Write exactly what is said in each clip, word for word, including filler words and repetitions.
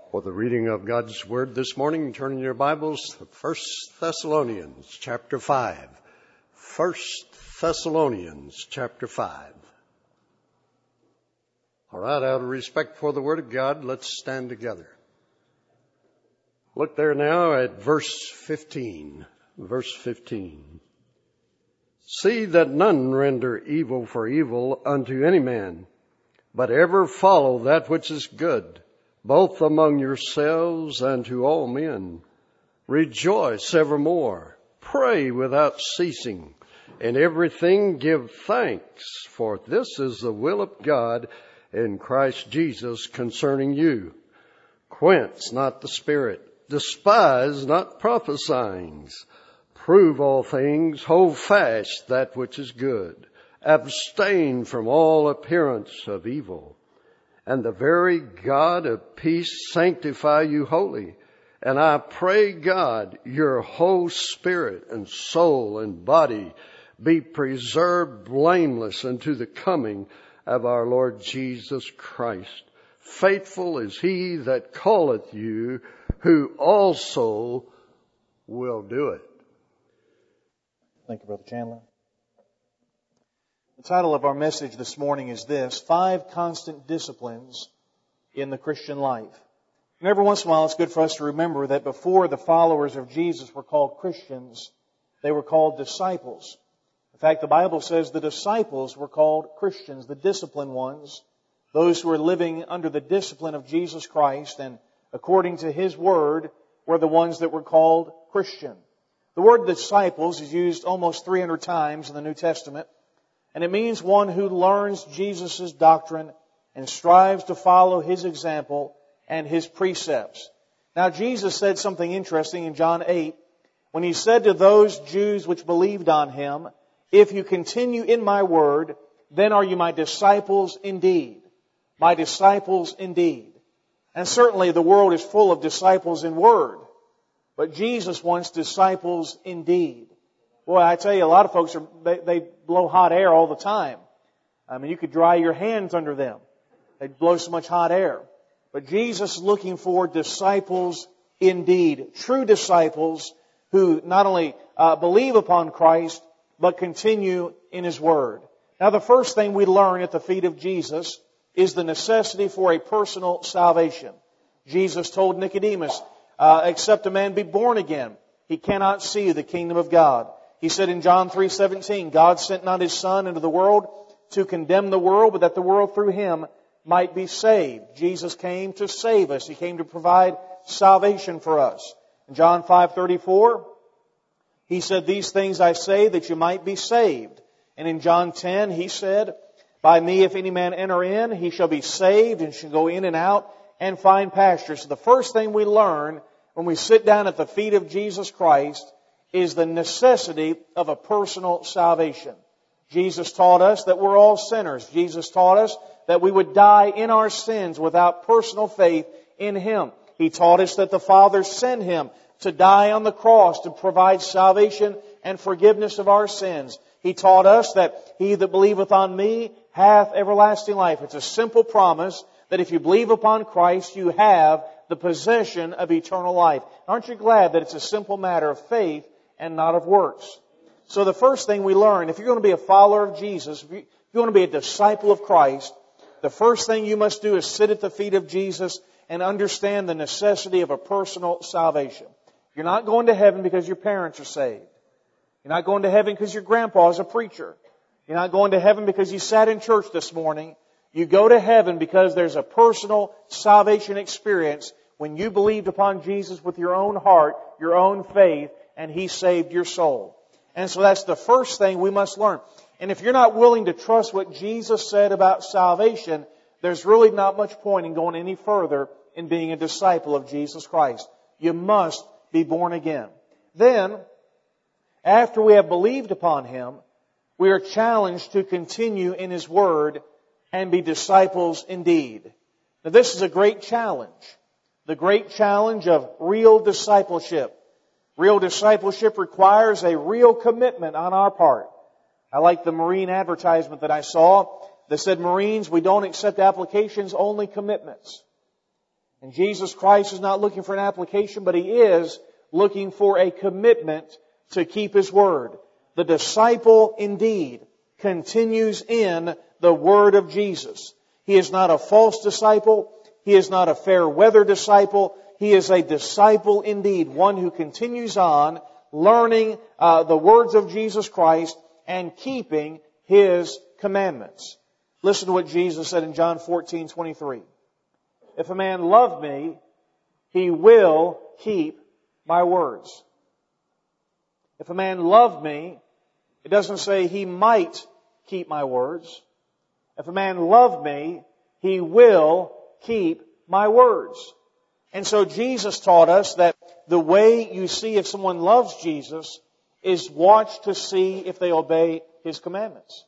For the reading of God's Word this morning, turn in your Bibles to First Thessalonians chapter five. First Thessalonians chapter five. All right, out of respect for the Word of God, let's stand together. Look there now at verse fifteen. Verse fifteen. See that none render evil for evil unto any man, but ever follow that which is good, both among yourselves and to all men. Rejoice evermore. Pray without ceasing. In everything give thanks, for this is the will of God in Christ Jesus concerning you. Quench not the spirit. Despise not prophesying. Prove all things. Hold fast that which is good. Abstain from all appearance of evil. And the very God of peace sanctify you wholly. And I pray God, your whole spirit and soul and body be preserved blameless unto the coming of our Lord Jesus Christ. Faithful is he that calleth you, who also will do it. Thank you, Brother Chandler. The title of our message this morning is this: Five Constant Disciplines in the Christian Life. And every once in a while it's good for us to remember that before the followers of Jesus were called Christians, they were called disciples. In fact, the Bible says the disciples were called Christians, the disciplined ones, those who were living under the discipline of Jesus Christ and according to His Word were the ones that were called Christian. The word disciples is used almost three hundred times in the New Testament, and it means one who learns Jesus' doctrine and strives to follow His example and His precepts. Now, Jesus said something interesting in John eight when He said to those Jews which believed on Him, "If you continue in my word, then are you my disciples indeed." My disciples indeed. And certainly the world is full of disciples in word. But Jesus wants disciples indeed. Boy, I tell you, a lot of folks, are they, they blow hot air all the time. I mean, you could dry your hands under them. They blow so much hot air. But Jesus is looking for disciples indeed. True disciples who not only uh, believe upon Christ, but continue in His Word. Now, the first thing we learn at the feet of Jesus is the necessity for a personal salvation. Jesus told Nicodemus, uh, except a man be born again, he cannot see the kingdom of God. He said in John three seventeen, God sent not His Son into the world to condemn the world, but that the world through Him might be saved. Jesus came to save us. He came to provide salvation for us. In John five thirty-four, He said, these things I say that you might be saved. And in John ten, He said, by me, if any man enter in, he shall be saved and shall go in and out and find pasture. So the first thing we learn when we sit down at the feet of Jesus Christ is the necessity of a personal salvation. Jesus taught us that we're all sinners. Jesus taught us that we would die in our sins without personal faith in Him. He taught us that the Father sent Him to die on the cross to provide salvation and forgiveness of our sins. He taught us that he that believeth on me hath everlasting life. It's a simple promise that if you believe upon Christ, you have the possession of eternal life. Aren't you glad that it's a simple matter of faith and not of works? So the first thing we learn, if you're going to be a follower of Jesus, if you're going to be a disciple of Christ, the first thing you must do is sit at the feet of Jesus and understand the necessity of a personal salvation. You're not going to heaven because your parents are saved. You're not going to heaven because your grandpa is a preacher. You're not going to heaven because you sat in church this morning. You go to heaven because there's a personal salvation experience when you believed upon Jesus with your own heart, your own faith, and He saved your soul. And so that's the first thing we must learn. And if you're not willing to trust what Jesus said about salvation, there's really not much point in going any further in being a disciple of Jesus Christ. You must be born again. Then, after we have believed upon Him, we are challenged to continue in His Word and be disciples indeed. Now, this is a great challenge. The great challenge of real discipleship. Real discipleship requires a real commitment on our part. I like the Marine advertisement that I saw that said, Marines, we don't accept applications, only commitments. And Jesus Christ is not looking for an application, but He is looking for a commitment to keep His Word. The disciple indeed continues in the Word of Jesus. He is not a false disciple. He is not a fair weather disciple. He is a disciple indeed, one who continues on learning uh, the words of Jesus Christ and keeping His commandments. Listen to what Jesus said in John fourteen twenty-three. If a man love me, he will keep my words. If a man love me, it doesn't say he might keep my words. If a man love me, he will keep my words. And so Jesus taught us that the way you see if someone loves Jesus is watch to see if they obey His commandments.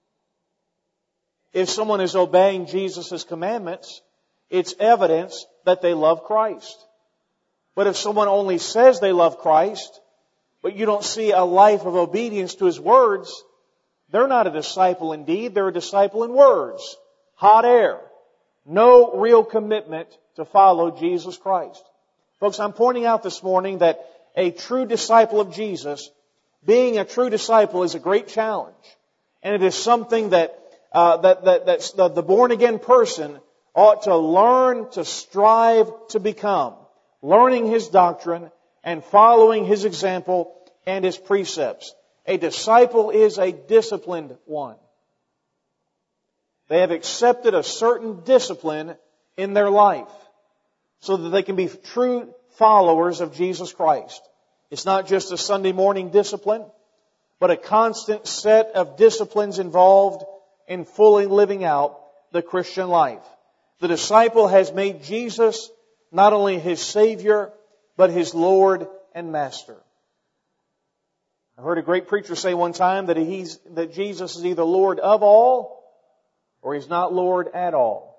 If someone is obeying Jesus' commandments, it's evidence that they love Christ. But if someone only says they love Christ, but you don't see a life of obedience to His words, they're not a disciple indeed, they're a disciple in words. Hot air. No real commitment to follow Jesus Christ. Folks, I'm pointing out this morning that a true disciple of Jesus, being a true disciple is a great challenge. And it is something that, uh, that, that, that the, the born-again person ought to learn to strive to become. Learning His doctrine and following His example and His precepts. A disciple is a disciplined one. They have accepted a certain discipline in their life so that they can be true followers of Jesus Christ. It's not just a Sunday morning discipline, but a constant set of disciplines involved in fully living out the Christian life. The disciple has made Jesus not only his Savior, but his Lord and Master. I heard a great preacher say one time that he's, that Jesus is either Lord of all or He's not Lord at all.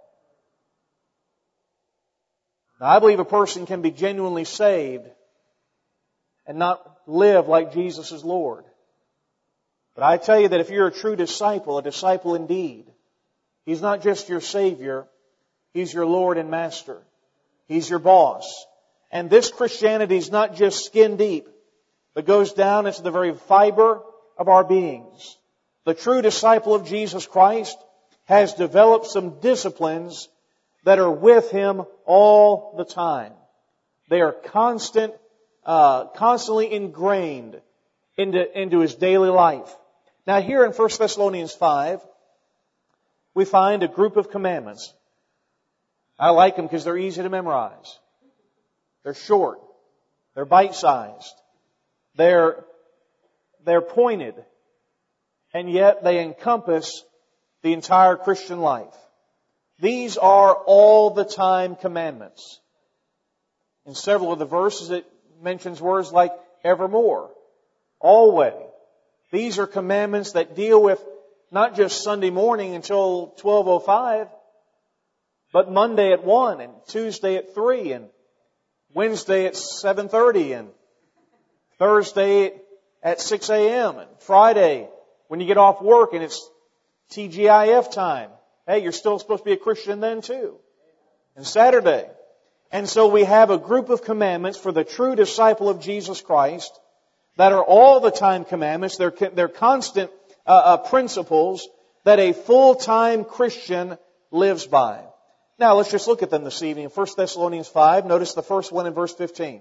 Now, I believe a person can be genuinely saved and not live like Jesus is Lord. But I tell you that if you're a true disciple, a disciple indeed, He's not just your Savior, He's your Lord and Master. He's your boss. And this Christianity is not just skin deep, but goes down into the very fiber of our beings. The true disciple of Jesus Christ has developed some disciplines that are with him all the time. They are constant, uh, constantly ingrained into, into his daily life. Now here in First Thessalonians five, we find a group of commandments. I like them because they're easy to memorize. They're short. They're bite-sized. They're, they're pointed. And yet they encompass the entire Christian life. These are all the time commandments. In several of the verses it mentions words like evermore, always. These are commandments that deal with not just Sunday morning until twelve oh five, but Monday at one and Tuesday at three and Wednesday at seven thirty and Thursday at six a.m. and Friday when you get off work and it's T G I F time. Hey, you're still supposed to be a Christian then too. And Saturday. And so we have a group of commandments for the true disciple of Jesus Christ that are all the time commandments. They're, they're constant uh, uh, principles that a full-time Christian lives by. Now let's just look at them this evening. In First Thessalonians five, notice the first one in verse fifteen.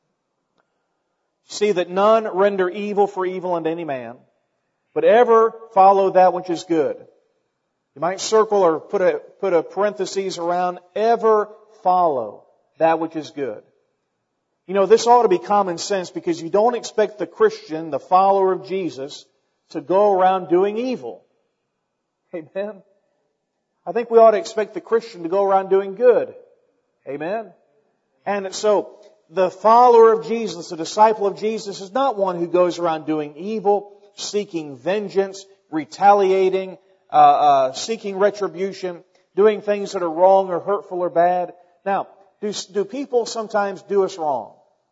See that none render evil for evil unto any man, but ever follow that which is good. You might circle or put a, put a parenthesis around, ever follow that which is good. You know, this ought to be common sense because you don't expect the Christian, the follower of Jesus, to go around doing evil. Amen? I think we ought to expect the Christian to go around doing good. Amen? And so, the follower of Jesus, the disciple of Jesus, is not one who goes around doing evil, seeking vengeance, retaliating, uh, uh, seeking retribution, doing things that are wrong or hurtful or bad. Now, do, do people sometimes do us wrong?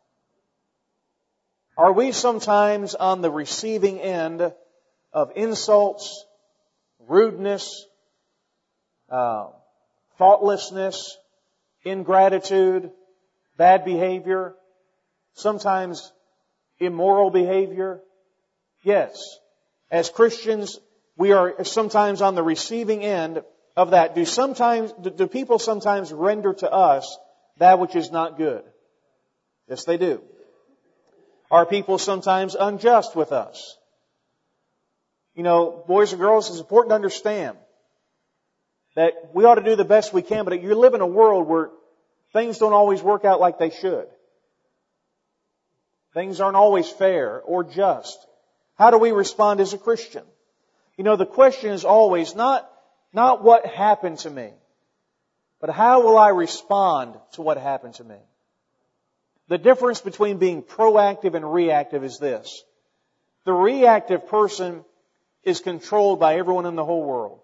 Are we sometimes on the receiving end of insults, rudeness, uh, thoughtlessness, ingratitude, bad behavior, sometimes immoral behavior? Yes. As Christians, we are sometimes on the receiving end of that. Do sometimes, do people sometimes render to us that which is not good? Yes, they do. Are people sometimes unjust with us? You know, boys and girls, it's important to understand that we ought to do the best we can, but you live in a world where things don't always work out like they should. Things aren't always fair or just. How do we respond as a Christian? You know, the question is always not, not what happened to me, but how will I respond to what happened to me? The difference between being proactive and reactive is this. The reactive person is controlled by everyone in the whole world.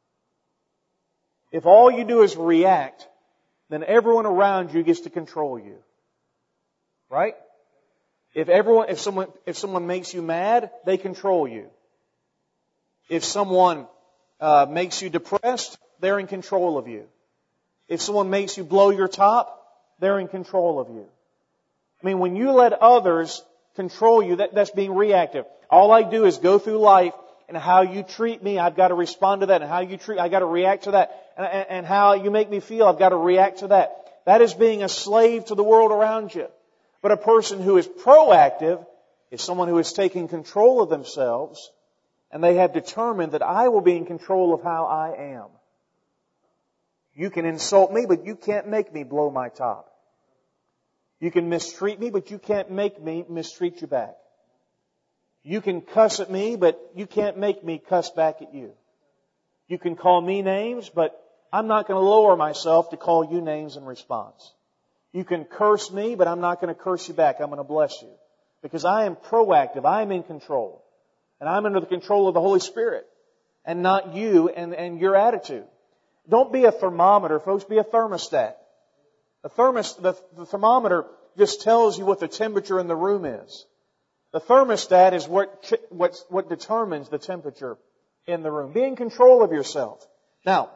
If all you do is react, then everyone around you gets to control you. Right? If everyone, if someone, if someone makes you mad, they control you. If someone uh, makes you depressed, they're in control of you. If someone makes you blow your top, they're in control of you. I mean, when you let others control you, that, that's being reactive. All I do is go through life, and how you treat me, I've got to respond to that. And how you treat, I've got to react to that. And, and, and how you make me feel, I've got to react to that. That is being a slave to the world around you. But a person who is proactive is someone who is taking control of themselves, and they have determined that I will be in control of how I am. You can insult me, but you can't make me blow my top. You can mistreat me, but you can't make me mistreat you back. You can cuss at me, but you can't make me cuss back at you. You can call me names, but I'm not going to lower myself to call you names in response. You can curse me, but I'm not going to curse you back. I'm going to bless you. Because I am proactive. I am in control. And I'm under the control of the Holy Spirit. And not you and, and your attitude. Don't be a thermometer, folks. Be a thermostat. A thermos, the, the thermometer just tells you what the temperature in the room is. The thermostat is what, what, what determines the temperature in the room. Be in control of yourself. Now,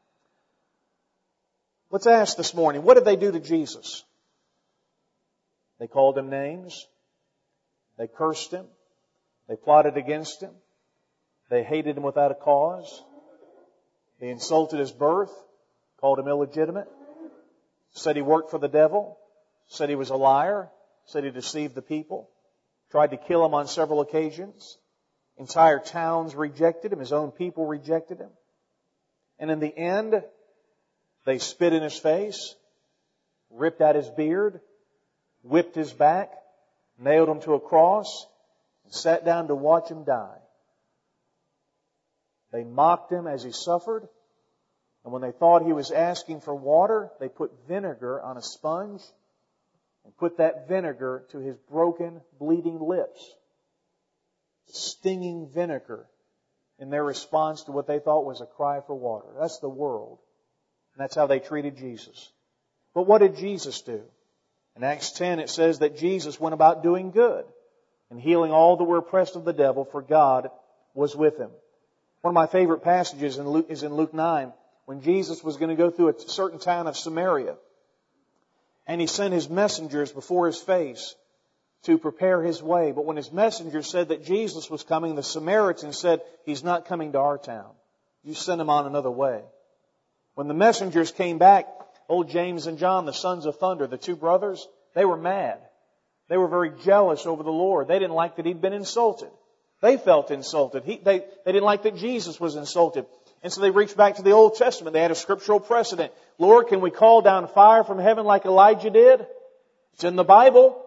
let's ask this morning, what did they do to Jesus? They called him names. They cursed him. They plotted against him. They hated him without a cause. They insulted his birth, called him illegitimate, said he worked for the devil, said he was a liar, said he deceived the people. Tried to kill him on several occasions. Entire towns rejected him. His own people rejected him. And in the end, they spit in his face, ripped out his beard, whipped his back, nailed him to a cross, and sat down to watch him die. They mocked him as he suffered. And when they thought he was asking for water, they put vinegar on a sponge and put that vinegar to his broken, bleeding lips. Stinging vinegar in their response to what they thought was a cry for water. That's the world. And that's how they treated Jesus. But what did Jesus do? In Acts ten it says that Jesus went about doing good and healing all that were oppressed of the devil, for God was with him. One of my favorite passages in Luke, is in Luke nine, when Jesus was going to go through a certain town of Samaria. And he sent his messengers before his face to prepare his way. But when his messengers said that Jesus was coming, the Samaritans said, he's not coming to our town. You send him on another way. When the messengers came back, old James and John, the sons of thunder, the two brothers, they were mad. They were very jealous over the Lord. They didn't like that he'd been insulted. They felt insulted. He, they, they didn't like that Jesus was insulted. And so they reached back to the Old Testament. They had a scriptural precedent. Lord, can we call down fire from heaven like Elijah did? It's in the Bible.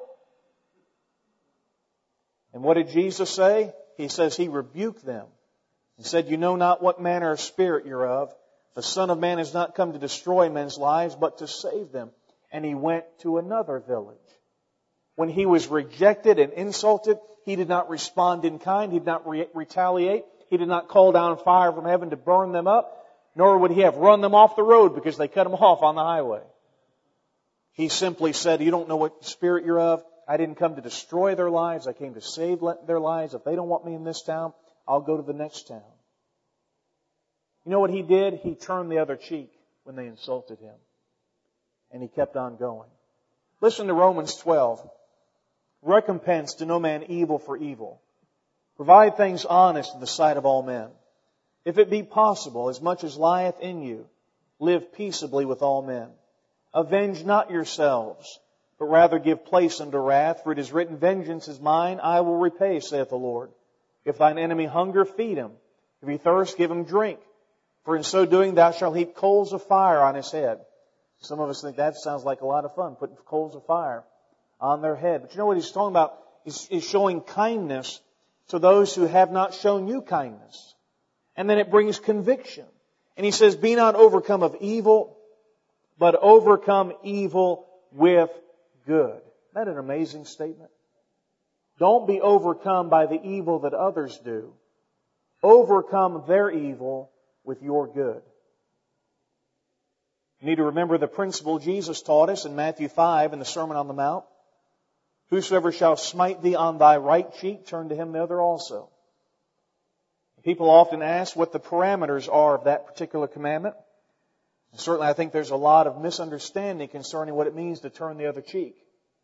And what did Jesus say? He says he rebuked them. He said, you know not what manner of spirit you're of. The Son of Man has not come to destroy men's lives, but to save them. And he went to another village. When he was rejected and insulted, he did not respond in kind. He did not re- retaliate. He did not call down fire from heaven to burn them up, nor would he have run them off the road because they cut him off on the highway. He simply said, you don't know what spirit you're of. I didn't come to destroy their lives. I came to save their lives. If they don't want me in this town, I'll go to the next town. You know what he did? He turned the other cheek when they insulted him. And he kept on going. Listen to Romans twelve. Recompense to no man evil for evil. Provide things honest in the sight of all men. If it be possible, as much as lieth in you, live peaceably with all men. Avenge not yourselves, but rather give place unto wrath, for it is written, Vengeance is mine, I will repay, saith the Lord. If thine enemy hunger, feed him. If he thirst, give him drink. For in so doing thou shalt heap coals of fire on his head. Some of us think that sounds like a lot of fun, putting coals of fire on their head. But you know what he's talking about? He's, he's showing kindness to those who have not shown you kindness. And then it brings conviction. And he says, Be not overcome of evil, but overcome evil with good. Isn't that an amazing statement? Don't be overcome by the evil that others do. Overcome their evil with your good. You need to remember the principle Jesus taught us in Matthew five in the Sermon on the Mount. Whosoever shall smite thee on thy right cheek, turn to him the other also. People often ask what the parameters are of that particular commandment. And certainly I think there's a lot of misunderstanding concerning what it means to turn the other cheek.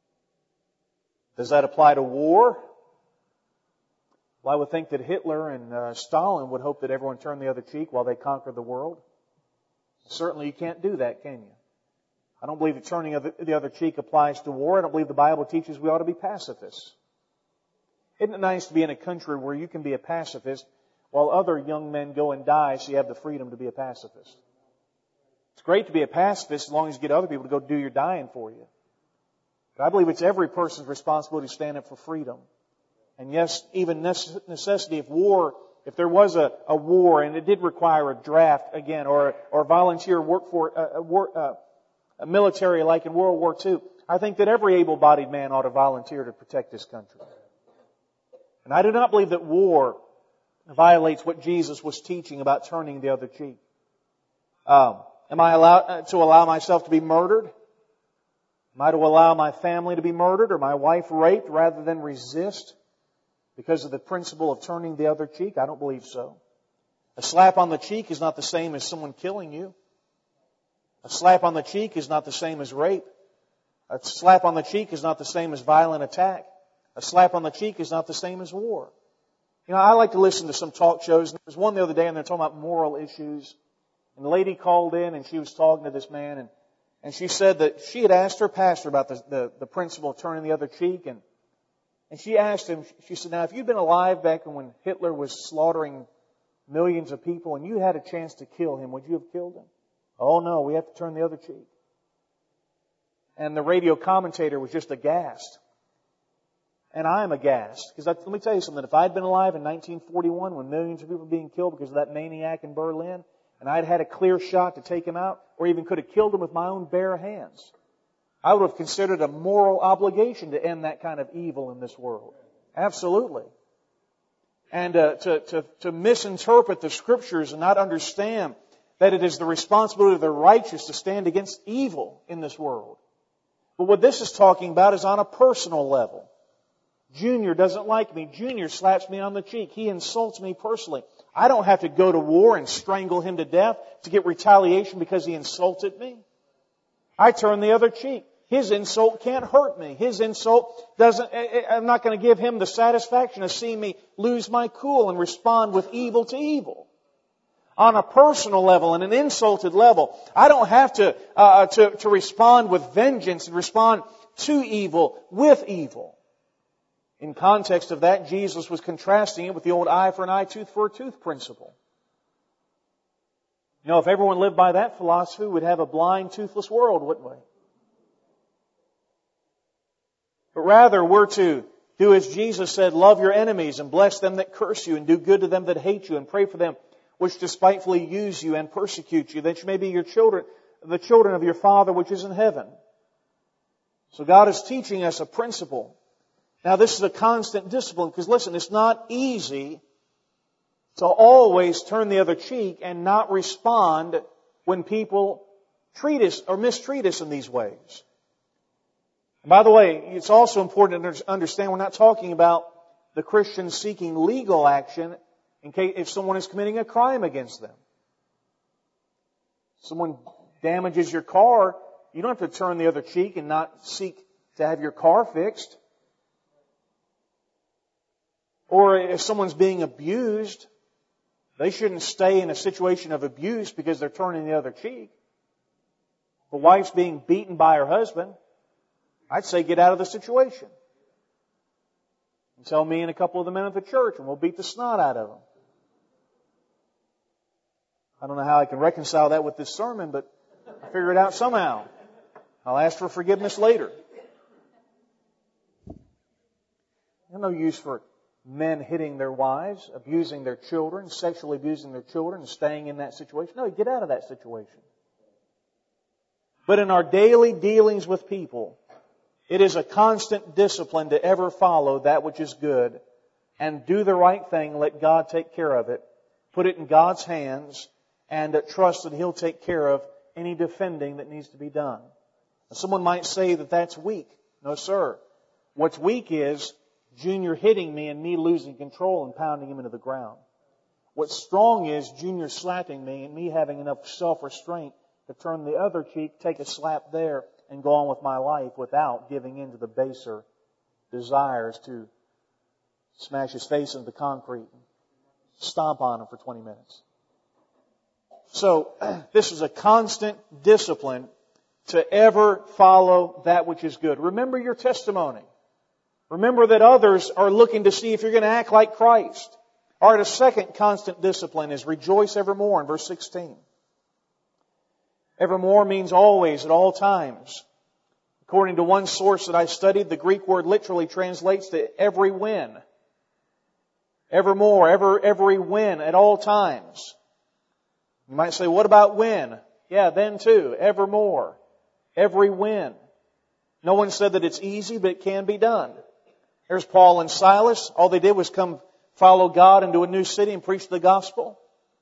Does that apply to war? Well, I would think that Hitler and uh, Stalin would hope that everyone turned the other cheek while they conquered the world. Certainly you can't do that, can you? I don't believe that turning the other cheek applies to war. I don't believe the Bible teaches we ought to be pacifists. Isn't it nice to be in a country where you can be a pacifist while other young men go and die so you have the freedom to be a pacifist? It's great to be a pacifist as long as you get other people to go do your dying for you. But I believe it's every person's responsibility to stand up for freedom. And yes, even necessity of war, if there was a, a war and it did require a draft again or or volunteer work for a, a, war, uh, a military like in World War Two, I think that every able-bodied man ought to volunteer to protect this country. And I do not believe that war violates what Jesus was teaching about turning the other cheek. Um, am I allowed to allow myself to be murdered? Am I to allow my family to be murdered or my wife raped rather than resist because of the principle of turning the other cheek? I don't believe so. A slap on the cheek is not the same as someone killing you. A slap on the cheek is not the same as rape. A slap on the cheek is not the same as violent attack. A slap on the cheek is not the same as war. You know, I like to listen to some talk shows. There was one the other day and they're talking about moral issues. And the lady called in and she was talking to this man and, and she said that she had asked her pastor about the, the, the principle of turning the other cheek. And, and she asked him, she said, now if you'd been alive back when Hitler was slaughtering millions of people and you had a chance to kill him, would you have killed him? Oh no, we have to turn the other cheek. And the radio commentator was just aghast. And I'm aghast. Because let me tell you something. If I'd been alive in nineteen forty-one when millions of people were being killed because of that maniac in Berlin, and I'd had a clear shot to take him out, or even could have killed him with my own bare hands, I would have considered a moral obligation to end that kind of evil in this world. Absolutely. And uh, to, to, to misinterpret the Scriptures and not understand that it is the responsibility of the righteous to stand against evil in this world. But what this is talking about is on a personal level. Junior doesn't like me. Junior slaps me on the cheek. He insults me personally. I don't have to go to war and strangle him to death to get retaliation because he insulted me. I turn the other cheek. His insult can't hurt me. His insult doesn't, I'm not going to give him the satisfaction of seeing me lose my cool and respond with evil to evil. On a personal level and an insulted level, I don't have to, uh, to, to respond with vengeance and respond to evil with evil. In context of that, Jesus was contrasting it with the old eye for an eye, tooth for a tooth principle. You know, if everyone lived by that philosophy, we'd have a blind, toothless world, wouldn't we? But rather, we're to do as Jesus said, love your enemies and bless them that curse you and do good to them that hate you and pray for them which despitefully use you and persecute you, that you may be your children, the children of your Father which is in heaven. So God is teaching us a principle. Now this is a constant discipline because listen, it's not easy to always turn the other cheek and not respond when people treat us or mistreat us in these ways. And by the way, it's also important to understand we're not talking about the Christians seeking legal action in case if someone is committing a crime against them. Someone damages your car You don't have to turn the other cheek and not seek to have your car fixed. Or if someone's being abused, they shouldn't stay in a situation of abuse because they're turning the other cheek. If a wife's being beaten by her husband, I'd say get out of the situation. And tell me and a couple of the men at the church and we'll beat the snot out of them. I don't know how I can reconcile that with this sermon, but I'll figure it out somehow. I'll ask for forgiveness later. There's no use for men hitting their wives, abusing their children, sexually abusing their children, and staying in that situation. No, get out of that situation. But in our daily dealings with people, it is a constant discipline to ever follow that which is good and do the right thing, let God take care of it, put it in God's hands, and trust that He'll take care of any defending that needs to be done. Someone might say that that's weak. No, sir. What's weak is Junior hitting me and me losing control and pounding him into the ground. What's strong is Junior slapping me and me having enough self-restraint to turn the other cheek, take a slap there, and go on with my life without giving in to the baser desires to smash his face into the concrete and stomp on him for twenty minutes. So, this is a constant discipline to ever follow that which is good. Remember your testimony. Remember that others are looking to see if you're going to act like Christ. All right, a second constant discipline is rejoice evermore in verse sixteen. Evermore means always, at all times. According to one source that I studied, the Greek word literally translates to every when. Evermore, ever, every when, at all times. You might say, what about when? Yeah, then too. Evermore. Every when. No one said that it's easy, but it can be done. There's Paul and Silas. All they did was come follow God into a new city and preach the gospel.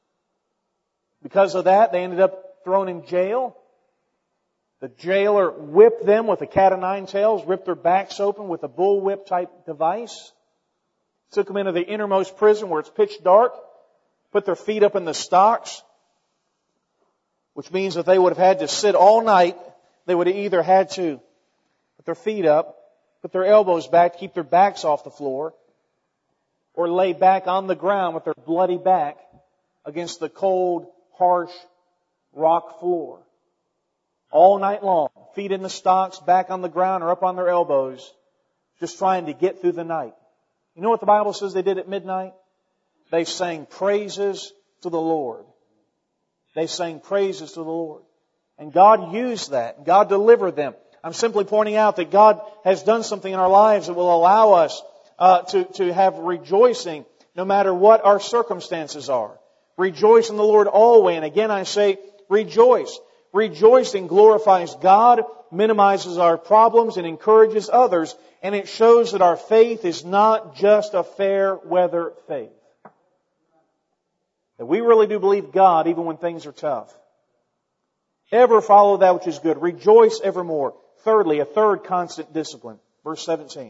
Because of that, they ended up thrown in jail. The jailer whipped them with a cat o' nine tails, ripped their backs open with a bullwhip type device. Took them into the innermost prison where it's pitch dark. Put their feet up in the stocks. Which means that they would have had to sit all night. They would have either had to put their feet up, put their elbows back, keep their backs off the floor, or lay back on the ground with their bloody back against the cold, harsh rock floor. All night long, feet in the stocks, back on the ground or up on their elbows, just trying to get through the night. You know what the Bible says they did at midnight? They sang praises to the Lord. They sang praises to the Lord. And God used that. God delivered them. I'm simply pointing out that God has done something in our lives that will allow us uh, to, to have rejoicing no matter what our circumstances are. Rejoice in the Lord always. And again I say, rejoice. Rejoicing glorifies God, minimizes our problems, and encourages others. And it shows that our faith is not just a fair weather faith. That we really do believe God even when things are tough. Ever follow that which is good. Rejoice evermore. Thirdly, a third constant discipline. Verse seventeen.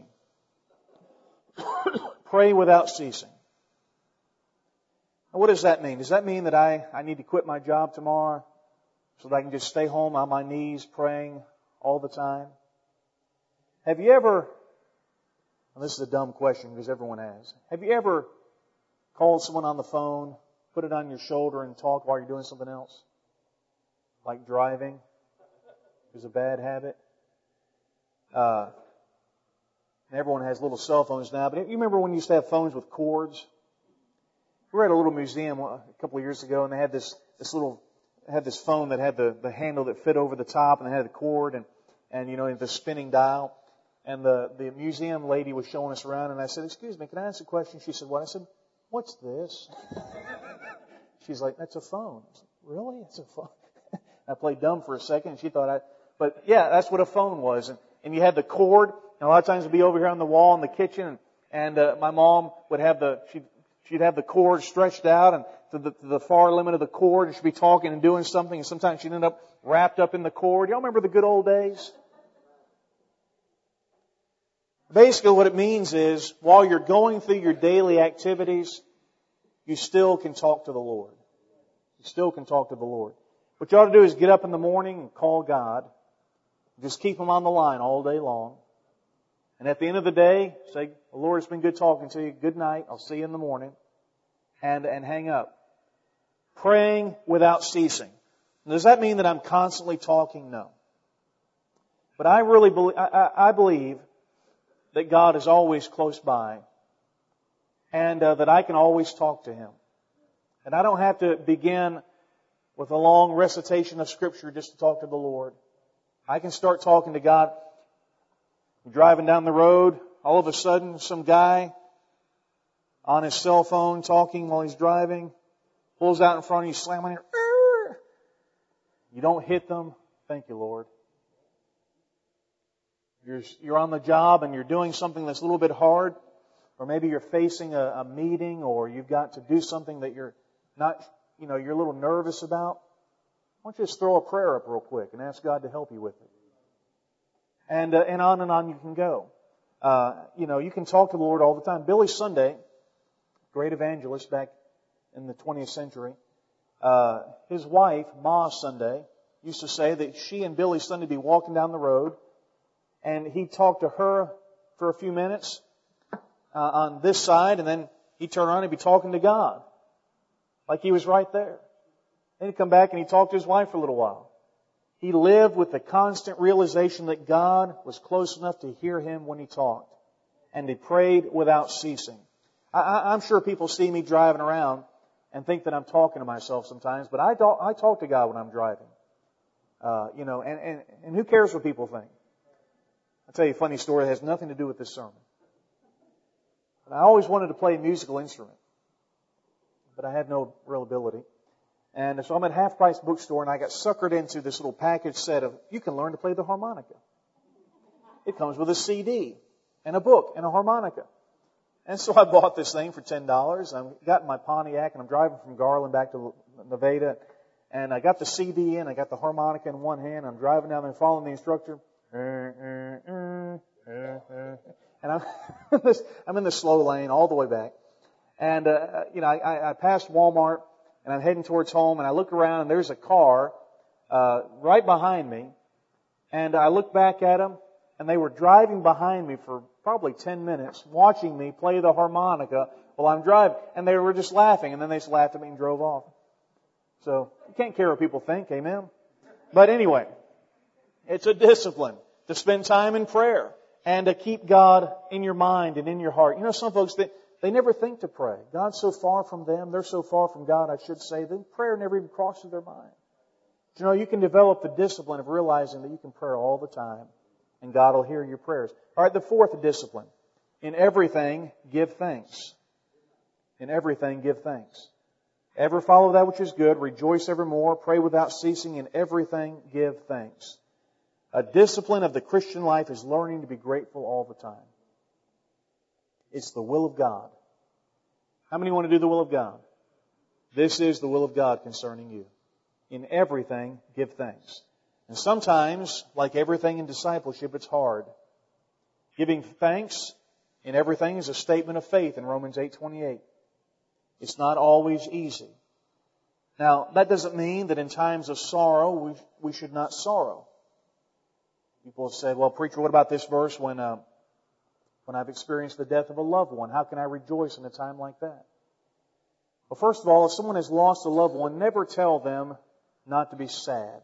Pray without ceasing. Now, what does that mean? Does that mean that I, I need to quit my job tomorrow so that I can just stay home on my knees praying all the time? Have you ever, and this is a dumb question because everyone has, have you ever called someone on the phone, put it on your shoulder and talk while you're doing something else? Like driving is a bad habit. Uh, everyone has little cell phones now, but you remember when you used to have phones with cords? We were at a little museum a couple of years ago, and they had this this little had this phone that had the, the handle that fit over the top, and it had the cord, and and you know the spinning dial. And the the museum lady was showing us around, and I said, "Excuse me, can I ask a question?" She said, "What?" I said, "What's this?" She's like, "That's a phone." I said, "Really? It's a phone?" I played dumb for a second, and she thought I... But yeah, that's what a phone was. And, and you had the cord, and a lot of times it'd be over here on the wall in the kitchen, and, and uh, my mom would have the... She'd, she'd have the cord stretched out and to the, to the far limit of the cord, and she'd be talking and doing something, and sometimes she'd end up wrapped up in the cord. Y'all remember the good old days? Basically what it means is, while you're going through your daily activities, you still can talk to the Lord. You still can talk to the Lord. What you ought to do is get up in the morning and call God. Just keep them on the line all day long. And at the end of the day, say, Lord, it's been good talking to you. Good night. I'll see you in the morning. And, and hang up. Praying without ceasing. Does that mean that I'm constantly talking? No. But I really believe, I, I believe that God is always close by. And uh, that I can always talk to Him. And I don't have to begin with a long recitation of Scripture just to talk to the Lord. I can start talking to God. I'm driving down the road. All of a sudden, some guy on his cell phone talking while he's driving pulls out in front of you, slam on your. Arr! You don't hit them. Thank you, Lord. You're you're on the job and you're doing something that's a little bit hard, or maybe you're facing a, a meeting, or you've got to do something that you're not, you know, you're a little nervous about. Why don't you just throw a prayer up real quick and ask God to help you with it? And uh, and on and on you can go. Uh, you know, you can talk to the Lord all the time. Billy Sunday, great evangelist back in the twentieth century, uh, his wife, Ma Sunday, used to say that she and Billy Sunday would be walking down the road, and he'd talk to her for a few minutes uh, on this side, and then he'd turn around and be talking to God, like he was right there. Then he'd come back and he'd talk to his wife for a little while. He lived with the constant realization that God was close enough to hear him when he talked. And he prayed without ceasing. I, I'm sure people see me driving around and think that I'm talking to myself sometimes, but I, talk, I talk to God when I'm driving. Uh, you know, and, and, and who cares what people think? I'll tell you a funny story that has nothing to do with this sermon. But I always wanted to play a musical instrument, but I had no real ability. And so I'm at a half-price bookstore, and I got suckered into this little package set of, you can learn to play the harmonica. It comes with a C D and a book and a harmonica. And so I bought this thing for ten dollars. I got in my Pontiac, and I'm driving from Garland back to Nevada. And I got the C D in, I got the harmonica in one hand. I'm driving down there following the instructor. And I'm, I'm in the slow lane all the way back. And, uh, you know, I, I passed Walmart. And I'm heading towards home, and I look around, and there's a car uh, right behind me. And I look back at them, and they were driving behind me for probably ten minutes, watching me play the harmonica while I'm driving. And they were just laughing, and then they just laughed at me and drove off. So you can't care what people think, amen? But anyway, it's a discipline to spend time in prayer and to keep God in your mind and in your heart. You know, some folks, they, they never think to pray. God's so far from them. They're so far from God, I should say, that prayer never even crosses their mind. You know, you can develop the discipline of realizing that you can pray all the time, and God will hear your prayers. All right, the fourth discipline. In everything, give thanks. In everything, give thanks. Ever follow that which is good, rejoice evermore, pray without ceasing, in everything, give thanks. A discipline of the Christian life is learning to be grateful all the time. It's the will of God. How many want to do the will of God? This is the will of God concerning you. In everything, give thanks. And sometimes, like everything in discipleship, it's hard. Giving thanks in everything is a statement of faith in Romans eight twenty-eight. It's not always easy. Now, that doesn't mean that in times of sorrow, we, we should not sorrow. People have said, well, preacher, what about this verse when... Uh, When I've experienced the death of a loved one, how can I rejoice in a time like that? Well, first of all, if someone has lost a loved one, never tell them not to be sad.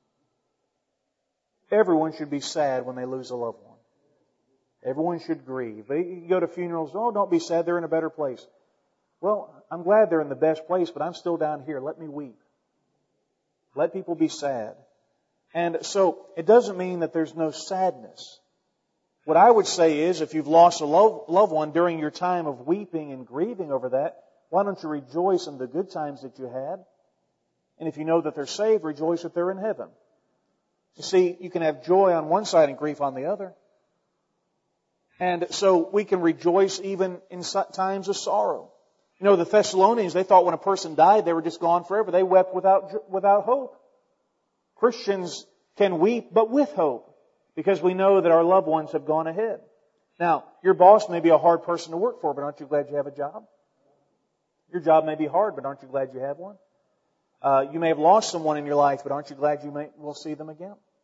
Everyone should be sad when they lose a loved one. Everyone should grieve. You go to funerals, oh, don't be sad, they're in a better place. Well, I'm glad they're in the best place, but I'm still down here. Let me weep. Let people be sad. And so, it doesn't mean that there's no sadness. What I would say is, if you've lost a loved one during your time of weeping and grieving over that, why don't you rejoice in the good times that you had? And if you know that they're saved, rejoice that they're in heaven. You see, you can have joy on one side and grief on the other. And so we can rejoice even in times of sorrow. You know, the Thessalonians, they thought when a person died, they were just gone forever. They wept without, without hope. Christians can weep, but with hope. Because we know that our loved ones have gone ahead. Now, your boss may be a hard person to work for, but aren't you glad you have a job? Your job may be hard, but aren't you glad you have one? Uh, you may have lost someone in your life, but aren't you glad you may will see them again?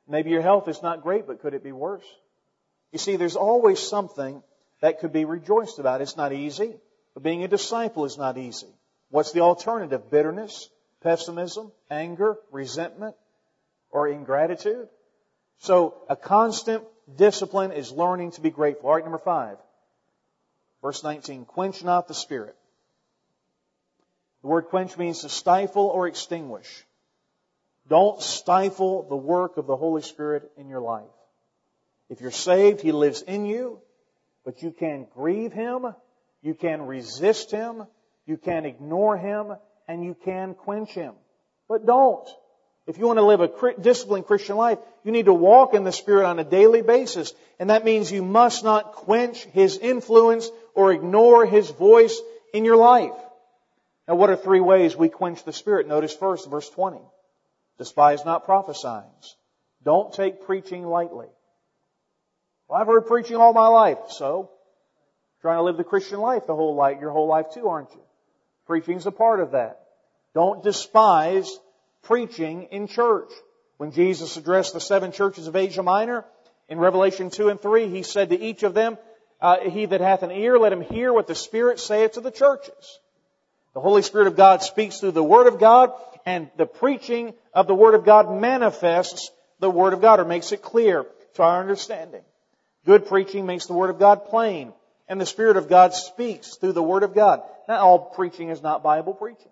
Maybe your health is not great, but could it be worse? You see, there's always something that could be rejoiced about. It's not easy, but being a disciple is not easy. What's the alternative? Bitterness, pessimism, anger, resentment, or ingratitude? So a constant discipline is learning to be grateful. All right, number five. Verse nineteen, quench not the Spirit. The word quench means to stifle or extinguish. Don't stifle the work of the Holy Spirit in your life. If you're saved, He lives in you, but you can grieve Him, you can resist Him, you can ignore Him, and you can quench Him. But don't. If you want to live a disciplined Christian life, you need to walk in the Spirit on a daily basis. And that means you must not quench His influence or ignore His voice in your life. Now, what are three ways we quench the Spirit? Notice first, verse twenty. Despise not prophesying. Don't take preaching lightly. Well, I've heard preaching all my life. So, trying to live the Christian life the whole life, your whole life too, aren't you? Preaching's a part of that. Don't despise preaching in church. When Jesus addressed the seven churches of Asia Minor, in Revelation two and three, He said to each of them, uh, He that hath an ear, let him hear what the Spirit saith to the churches. The Holy Spirit of God speaks through the Word of God, and the preaching of the Word of God manifests the Word of God, or makes it clear to our understanding. Good preaching makes the Word of God plain, and the Spirit of God speaks through the Word of God. Not all preaching is not Bible preaching.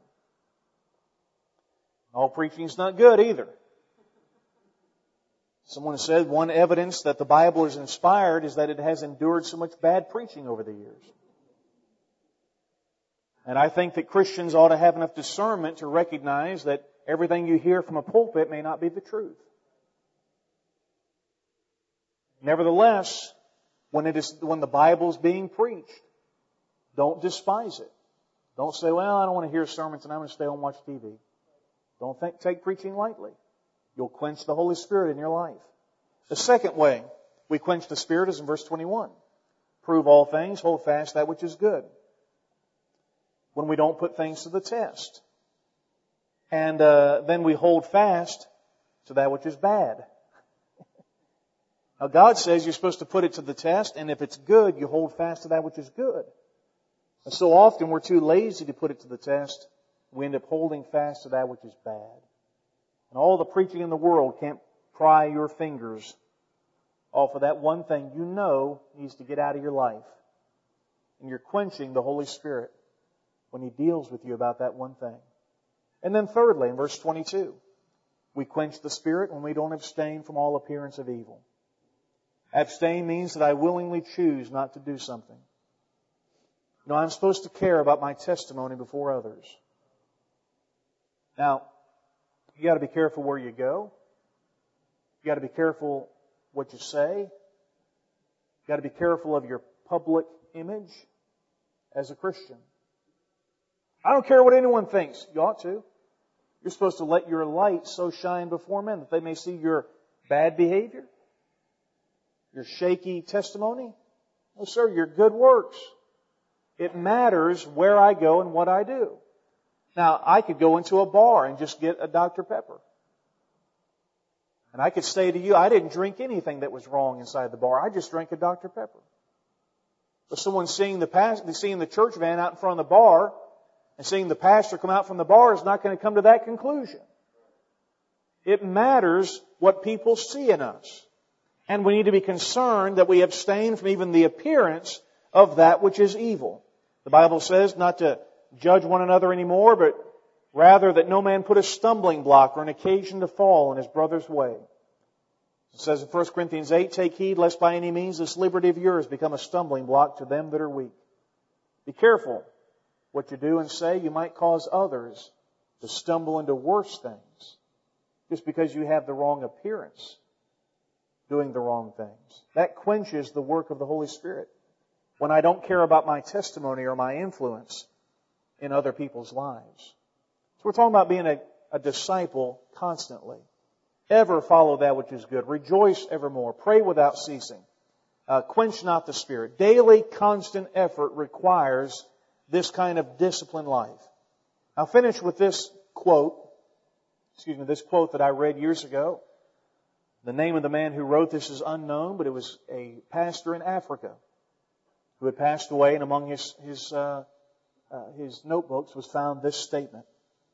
All preaching is not good either. Someone said one evidence that the Bible is inspired is that it has endured so much bad preaching over the years. And I think that Christians ought to have enough discernment to recognize that everything you hear from a pulpit may not be the truth. Nevertheless, when it is when the Bible is being preached, don't despise it. Don't say, well, I don't want to hear sermons and I'm going to stay home and watch T V. Don't think, take preaching lightly. You'll quench the Holy Spirit in your life. The second way we quench the Spirit is in verse twenty-one. Prove all things, hold fast that which is good. When we don't put things to the test. And uh, then we hold fast to that which is bad. Now God says you're supposed to put it to the test, and if it's good, you hold fast to that which is good. And so often we're too lazy to put it to the test. We end up holding fast to that which is bad. And all the preaching in the world can't pry your fingers off of that one thing you know needs to get out of your life. And you're quenching the Holy Spirit when He deals with you about that one thing. And then thirdly, in verse twenty-two, we quench the Spirit when we don't abstain from all appearance of evil. Abstain means that I willingly choose not to do something. You know, I'm supposed to care about my testimony before others. Now, you got to be careful where you go. You got to be careful what you say. You got to be careful of your public image as a Christian. I don't care what anyone thinks. You ought to. You're supposed to let your light so shine before men that they may see your bad behavior, your shaky testimony. No, sir, your good works. It matters where I go and what I do. Now, I could go into a bar and just get a Doctor Pepper. And I could say to you, I didn't drink anything that was wrong inside the bar. I just drank a Doctor Pepper. But someone seeing the past, seeing the church van out in front of the bar and seeing the pastor come out from the bar is not going to come to that conclusion. It matters what people see in us. And we need to be concerned that we abstain from even the appearance of that which is evil. The Bible says not to judge one another anymore, but rather that no man put a stumbling block or an occasion to fall in his brother's way. It says in First Corinthians eight, take heed lest by any means this liberty of yours become a stumbling block to them that are weak. Be careful what you do and say. You might cause others to stumble into worse things just because you have the wrong appearance doing the wrong things. That quenches the work of the Holy Spirit when I don't care about my testimony or my influence in other people's lives. So we're talking about being a, a disciple constantly. Ever follow that which is good. Rejoice evermore. Pray without ceasing. Uh, quench not the Spirit. Daily, constant effort requires this kind of disciplined life. I'll finish with this quote. Excuse me, this quote that I read years ago The name of the man who wrote this is unknown, but it was a pastor in Africa who had passed away, and among his his uh, uh, his notebooks was found this statement.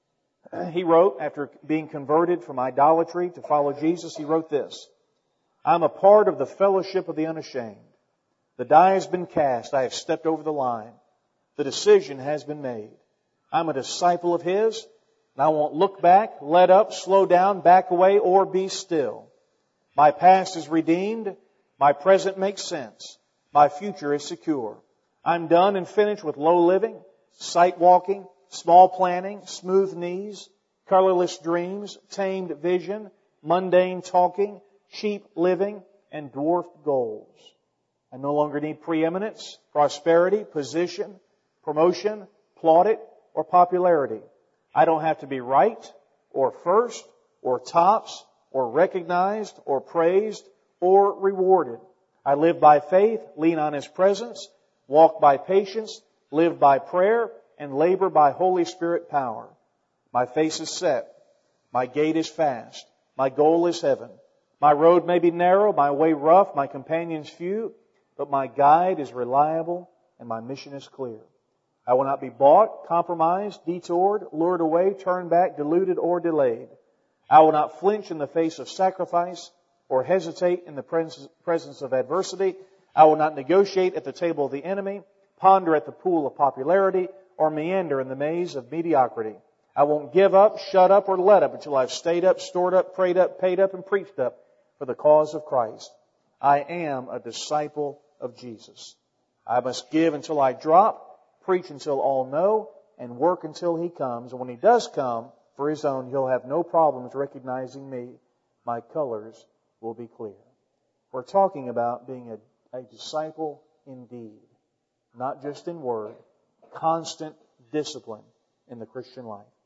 He wrote, after being converted from idolatry to follow Jesus, he wrote this: I'm a part of the fellowship of the unashamed. The die has been cast. I have stepped over the line. The decision has been made. I'm a disciple of His, and I won't look back, let up, slow down, back away, or be still. My past is redeemed. My present makes sense. My future is secure. I'm done and finished with low living, sight walking, small planning, smooth knees, colorless dreams, tamed vision, mundane talking, cheap living, and dwarfed goals. I no longer need preeminence, prosperity, position, promotion, plaudit, or popularity. I don't have to be right, or first, or tops, or recognized, or praised, or rewarded. I live by faith, lean on His presence, walk by patience, live by prayer, and labor by Holy Spirit power. My face is set. My gait is fast. My goal is heaven. My road may be narrow, my way rough, my companions few, but my guide is reliable and my mission is clear. I will not be bought, compromised, detoured, lured away, turned back, deluded, or delayed. I will not flinch in the face of sacrifice or hesitate in the presence of adversity. I will not negotiate at the table of the enemy, ponder at the pool of popularity, or meander in the maze of mediocrity. I won't give up, shut up, or let up until I've stayed up, stored up, prayed up, paid up, and preached up for the cause of Christ. I am a disciple of Jesus. I must give until I drop, preach until all know, and work until He comes. And when He does come for His own, He'll have no problems recognizing me. My colors will be clear. We're talking about being a, a disciple indeed, not just in word, constant discipline in the Christian life.